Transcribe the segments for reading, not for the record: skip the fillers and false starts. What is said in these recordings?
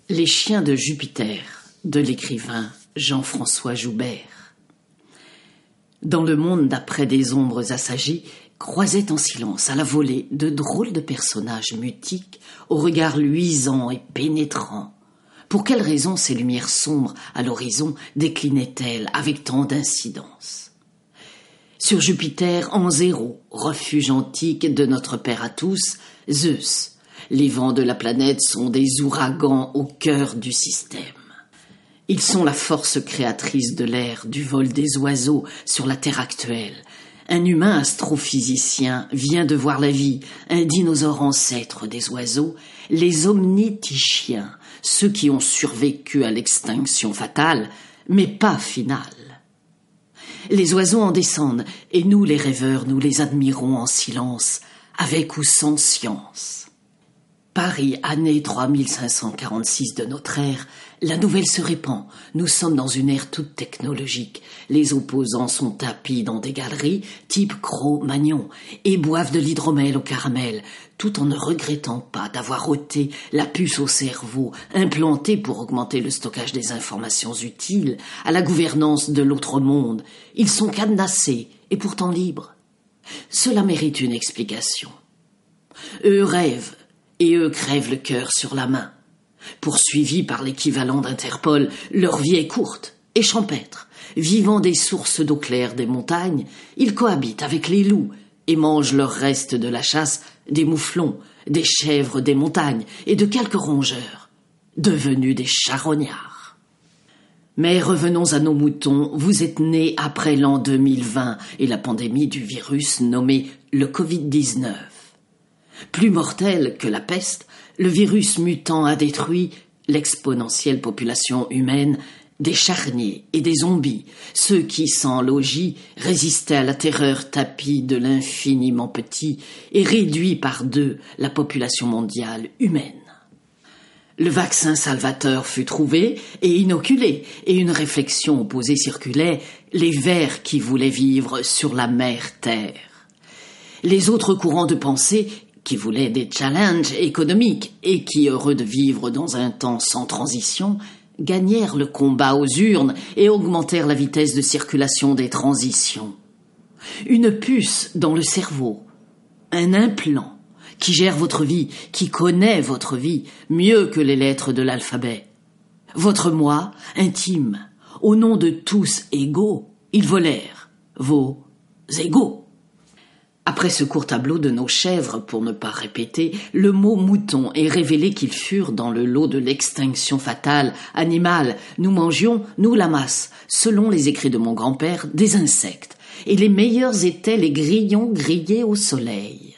Les chiens de Jupiter, de l'écrivain Jean-François Joubert. Dans le monde d'après des ombres assagies, croisaient en silence à la volée de drôles de personnages mutiques, au regard luisant et pénétrant. Pour quelle raison ces lumières sombres à l'horizon déclinaient-elles avec tant d'incidence? Sur Jupiter, en zéro, refuge antique de notre père à tous, Zeus. Les vents de la planète sont des ouragans au cœur du système. Ils sont la force créatrice de l'air, du vol des oiseaux sur la Terre actuelle. Un humain astrophysicien vient de voir la vie, un dinosaure ancêtre des oiseaux, les omnitichiens, ceux qui ont survécu à l'extinction fatale, mais pas finale. Les oiseaux en descendent, et nous les rêveurs, nous les admirons en silence, avec ou sans science. Paris, année 3546 de notre ère, la nouvelle se répand. Nous sommes dans une ère toute technologique. Les opposants sont tapis dans des galeries type Cro-Magnon et boivent de l'hydromel au caramel, tout en ne regrettant pas d'avoir ôté la puce au cerveau, implantée pour augmenter le stockage des informations utiles à la gouvernance de l'autre monde. Ils sont cadenassés et pourtant libres. Cela mérite une explication. Eux rêvent, et eux crèvent le cœur sur la main. Poursuivis par l'équivalent d'Interpol, leur vie est courte et champêtre. Vivant des sources d'eau claire des montagnes, ils cohabitent avec les loups et mangent leur reste de la chasse des mouflons, des chèvres des montagnes et de quelques rongeurs, devenus des charognards. Mais revenons à nos moutons, vous êtes nés après l'an 2020 et la pandémie du virus nommé le Covid-19. Plus mortel que la peste, le virus mutant a détruit l'exponentielle population humaine des charniers et des zombies, ceux qui, sans logis, résistaient à la terreur tapie de l'infiniment petit et réduit par deux la population mondiale humaine. Le vaccin salvateur fut trouvé et inoculé, et une réflexion opposée circulait, les vers qui voulaient vivre sur la mère Terre. Les autres courants de pensée qui voulaient des challenges économiques et qui, heureux de vivre dans un temps sans transition, gagnèrent le combat aux urnes et augmentèrent la vitesse de circulation des transitions. Une puce dans le cerveau, un implant qui gère votre vie, qui connaît votre vie mieux que les lettres de l'alphabet. Votre moi intime, au nom de tous égaux, ils volèrent vos égaux. Après ce court tableau de nos chèvres, pour ne pas répéter, le mot mouton est révélé qu'ils furent dans le lot de l'extinction fatale, animale. Nous mangions, nous la masse, selon les écrits de mon grand-père, des insectes, et les meilleurs étaient les grillons grillés au soleil.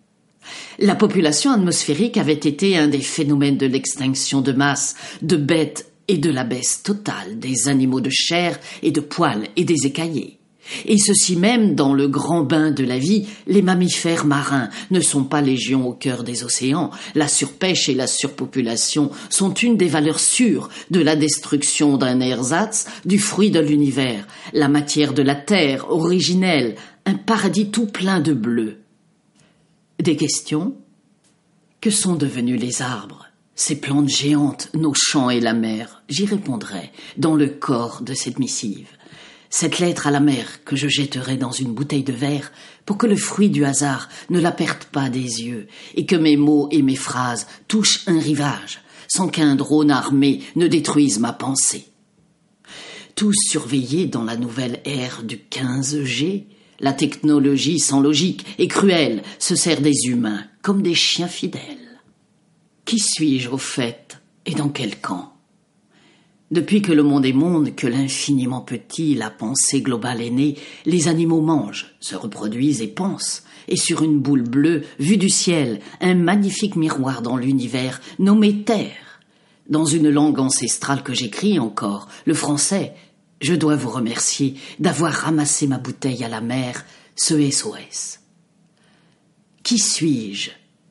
La population atmosphérique avait été un des phénomènes de l'extinction de masse, de bêtes et de l'abaisse totale des animaux de chair et de poils et des écaillés. Et ceci même dans le grand bain de la vie, les mammifères marins ne sont pas légion au cœur des océans. La surpêche et la surpopulation sont une des valeurs sûres de la destruction d'un ersatz, du fruit de l'univers, la matière de la terre originelle, un paradis tout plein de bleu. Des questions? Que sont devenus les arbres, ces plantes géantes, nos champs et la mer? J'y répondrai dans le corps de cette missive. Cette lettre à la mer que je jetterai dans une bouteille de verre pour que le fruit du hasard ne la perde pas des yeux et que mes mots et mes phrases touchent un rivage sans qu'un drone armé ne détruise ma pensée. Tous surveillés dans la nouvelle ère du 15G, la technologie sans logique et cruelle se sert des humains comme des chiens fidèles. Qui suis-je au fait et dans quel camp? Depuis que le monde est monde, que l'infiniment petit, la pensée globale est née, les animaux mangent, se reproduisent et pensent, et sur une boule bleue, vue du ciel, un magnifique miroir dans l'univers, nommé Terre. Dans une langue ancestrale que j'écris encore, le français, je dois vous remercier d'avoir ramassé ma bouteille à la mer, ce SOS. Qui suis-je?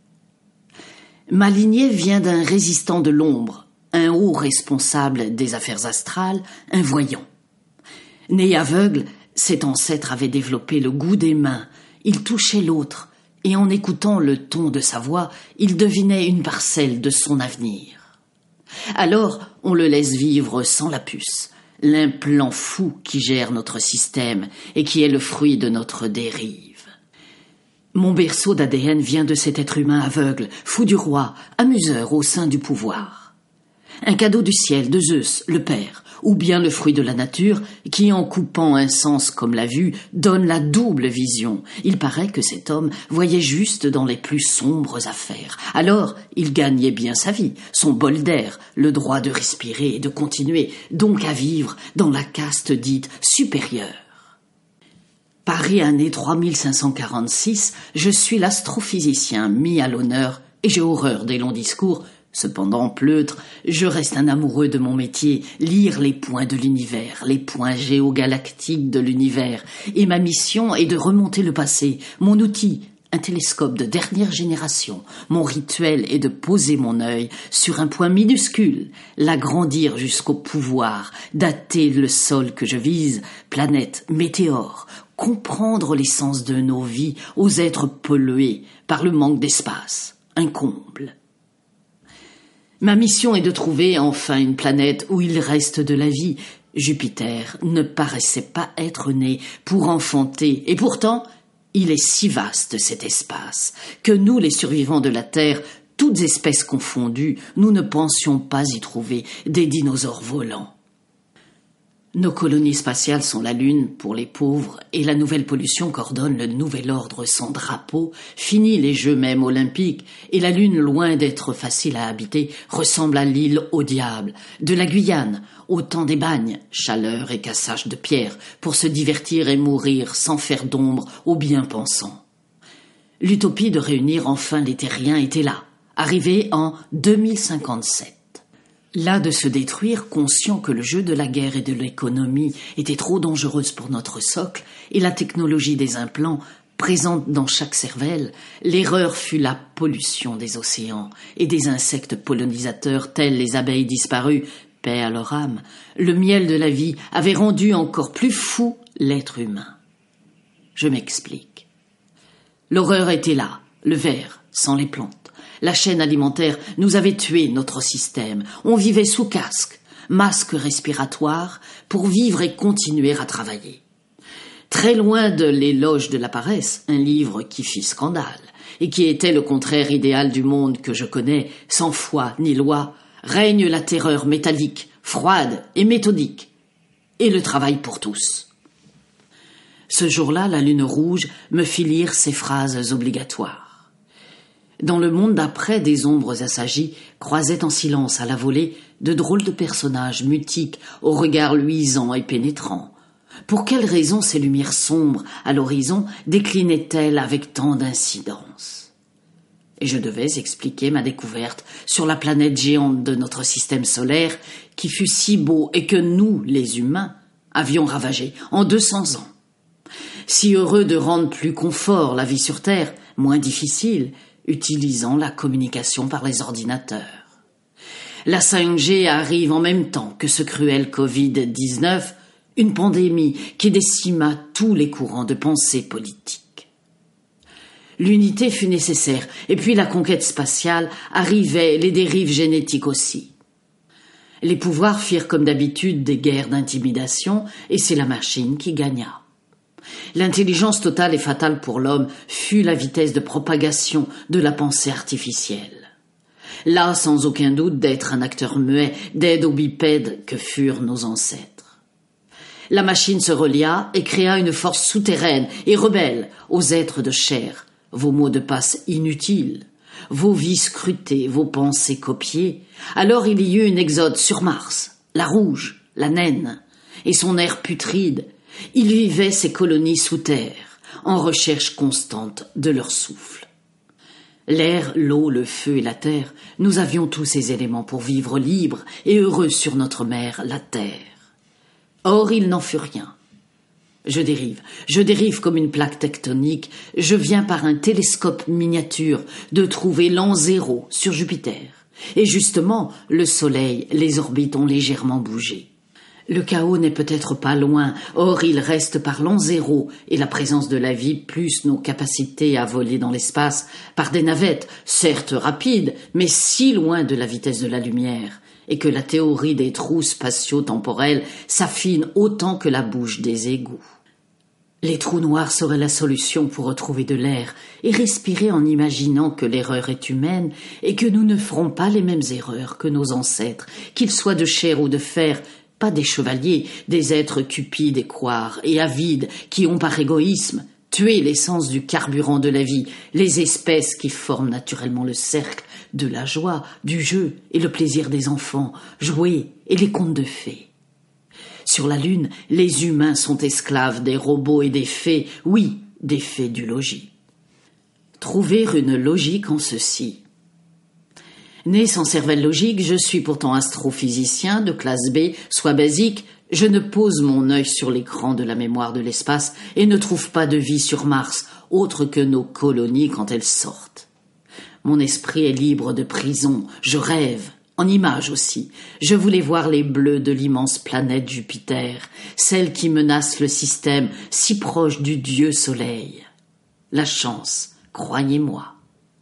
Ma lignée vient d'un résistant de l'ombre, un haut responsable des affaires astrales, un voyant. Né aveugle, cet ancêtre avait développé le goût des mains. Il touchait l'autre, et en écoutant le ton de sa voix, il devinait une parcelle de son avenir. Alors on le laisse vivre sans la puce, l'implant fou qui gère notre système et qui est le fruit de notre dérive. Mon berceau d'ADN vient de cet être humain aveugle, fou du roi, amuseur au sein du pouvoir. Un cadeau du ciel, de Zeus, le père, ou bien le fruit de la nature, qui en coupant un sens comme la vue, donne la double vision. Il paraît que cet homme voyait juste dans les plus sombres affaires. Alors, il gagnait bien sa vie, son bol d'air, le droit de respirer et de continuer, donc à vivre dans la caste dite supérieure. Paris année 3546, je suis l'astrophysicien mis à l'honneur et j'ai horreur des longs discours. Cependant, pleutre, je reste un amoureux de mon métier, lire les points de l'univers, les points géogalactiques de l'univers. Et ma mission est de remonter le passé, mon outil, un télescope de dernière génération. Mon rituel est de poser mon œil sur un point minuscule, l'agrandir jusqu'au pouvoir, dater le sol que je vise, planète, météore, comprendre l'essence de nos vies aux êtres pollués par le manque d'espace, un comble. Ma mission est de trouver enfin une planète où il reste de la vie. Jupiter ne paraissait pas être né pour enfanter, et pourtant, il est si vaste cet espace, que nous, les survivants de la Terre, toutes espèces confondues, nous ne pensions pas y trouver des dinosaures volants. Nos colonies spatiales sont la Lune pour les pauvres et la nouvelle pollution qu'ordonne le nouvel ordre sans drapeau finit les Jeux même olympiques et la Lune, loin d'être facile à habiter, ressemble à l'île au diable. De la Guyane au temps des bagnes, chaleur et cassage de pierres pour se divertir et mourir sans faire d'ombre aux bien-pensants. L'utopie de réunir enfin les terriens était là, arrivée en 2057. Là de se détruire, conscient que le jeu de la guerre et de l'économie était trop dangereuse pour notre socle, et la technologie des implants présente dans chaque cervelle, l'erreur fut la pollution des océans et des insectes pollinisateurs tels les abeilles disparues, paix à leur âme. Le miel de la vie avait rendu encore plus fou l'être humain. Je m'explique. L'horreur était là, le ver, sans les plantes. La chaîne alimentaire nous avait tué notre système. On vivait sous casque, masque respiratoire, pour vivre et continuer à travailler. Très loin de l'éloge de la paresse, un livre qui fit scandale, et qui était le contraire idéal du monde que je connais, sans foi ni loi, règne la terreur métallique, froide et méthodique, et le travail pour tous. Ce jour-là, la lune rouge me fit lire ces phrases obligatoires. Dans le monde d'après, des ombres assagies croisaient en silence à la volée de drôles de personnages mutiques au regard luisant et pénétrant. Pour quelles raisons ces lumières sombres à l'horizon déclinaient-elles avec tant d'incidence? Et je devais expliquer ma découverte sur la planète géante de notre système solaire qui fut si beau et que nous, les humains, avions ravagé en 200 ans. Si heureux de rendre plus confort la vie sur Terre, moins difficile, utilisant la communication par les ordinateurs. La 5G arrive en même temps que ce cruel Covid-19, une pandémie qui décima tous les courants de pensée politique. L'unité fut nécessaire, et puis la conquête spatiale arrivait, les dérives génétiques aussi. Les pouvoirs firent comme d'habitude des guerres d'intimidation, et c'est la machine qui gagna. L'intelligence totale et fatale pour l'homme fut la vitesse de propagation de la pensée artificielle. Là, sans aucun doute, d'être un acteur muet d'aide aux bipèdes que furent nos ancêtres. La machine se relia et créa une force souterraine et rebelle aux êtres de chair, vos mots de passe inutiles, vos vies scrutées, vos pensées copiées. Alors il y eut un exode sur Mars, la rouge, la naine, et son air putride. Il vivait ces colonies sous terre, en recherche constante de leur souffle. L'air, l'eau, le feu et la terre, nous avions tous ces éléments pour vivre libres et heureux sur notre mère, la terre. Or, il n'en fut rien. Je dérive comme une plaque tectonique, je viens par un télescope miniature de trouver l'an zéro sur Jupiter. Et justement, le Soleil, les orbites ont légèrement bougé. Le chaos n'est peut-être pas loin, or il reste par l'an zéro et la présence de la vie plus nos capacités à voler dans l'espace par des navettes, certes rapides, mais si loin de la vitesse de la lumière, et que la théorie des trous spatio-temporels s'affine autant que la bouche des égouts. Les trous noirs seraient la solution pour retrouver de l'air et respirer en imaginant que l'erreur est humaine et que nous ne ferons pas les mêmes erreurs que nos ancêtres, qu'ils soient de chair ou de fer, pas des chevaliers, des êtres cupides et couards et avides qui ont par égoïsme tué l'essence du carburant de la vie, les espèces qui forment naturellement le cercle de la joie, du jeu et le plaisir des enfants, jouer et les contes de fées. Sur la Lune, les humains sont esclaves des robots et des fées, oui, des fées du logis. Trouver une logique en ceci. Né sans cervelle logique, je suis pourtant astrophysicien de classe B, soit basique, je ne pose mon œil sur l'écran de la mémoire de l'espace et ne trouve pas de vie sur Mars, autre que nos colonies quand elles sortent. Mon esprit est libre de prison, je rêve, en images aussi. Je voulais voir les bleus de l'immense planète Jupiter, celle qui menace le système, si proche du dieu soleil. La chance, croyez-moi.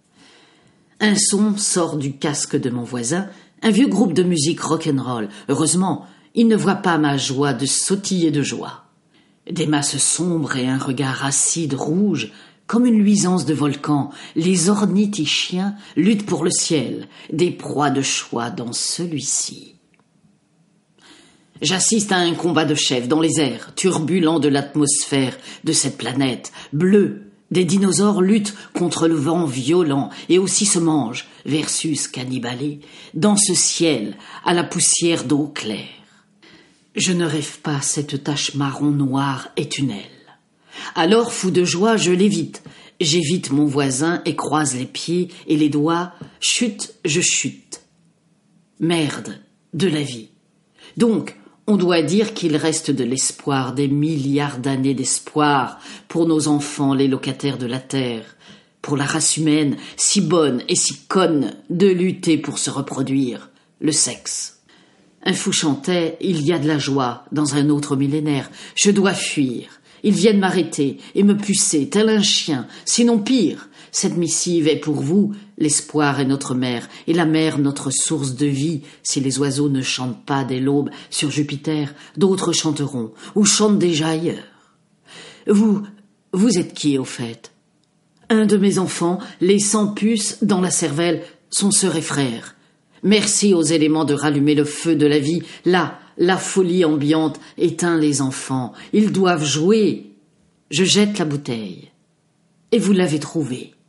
Un son sort du casque de mon voisin, un vieux groupe de musique rock'n'roll. Heureusement, il ne voit pas ma joie de sautiller de joie. Des masses sombres et un regard acide rouge, comme une luisance de volcan, les ornithichiens luttent pour le ciel, des proies de choix dans celui-ci. J'assiste à un combat de chefs dans les airs, turbulents de l'atmosphère de cette planète, bleue. Des dinosaures luttent contre le vent violent et aussi se mangent, versus cannibalés, dans ce ciel à la poussière d'eau claire. Je ne rêve pas cette tache marron noire et tunnel. Alors, fou de joie, je l'évite. J'évite mon voisin et croise les pieds et les doigts. Chute, je chute. Merde, de la vie. Donc, on doit dire qu'il reste de l'espoir, des milliards d'années d'espoir pour nos enfants, les locataires de la Terre, pour la race humaine, si bonne et si conne de lutter pour se reproduire, le sexe. Un fou chantait « Il y a de la joie dans un autre millénaire, je dois fuir. Ils viennent m'arrêter et me pucer, tel un chien, sinon pire. Cette missive est pour vous, l'espoir est notre mère, et la mer notre source de vie. Si les oiseaux ne chantent pas dès l'aube sur Jupiter, d'autres chanteront, ou chantent déjà ailleurs. Vous êtes qui, au fait? Un de mes enfants, les 100 puces dans la cervelle, sont sœurs et frères. Merci aux éléments de rallumer le feu de la vie. Là, la folie ambiante éteint les enfants. Ils doivent jouer. Je jette la bouteille. Et vous l'avez trouvée.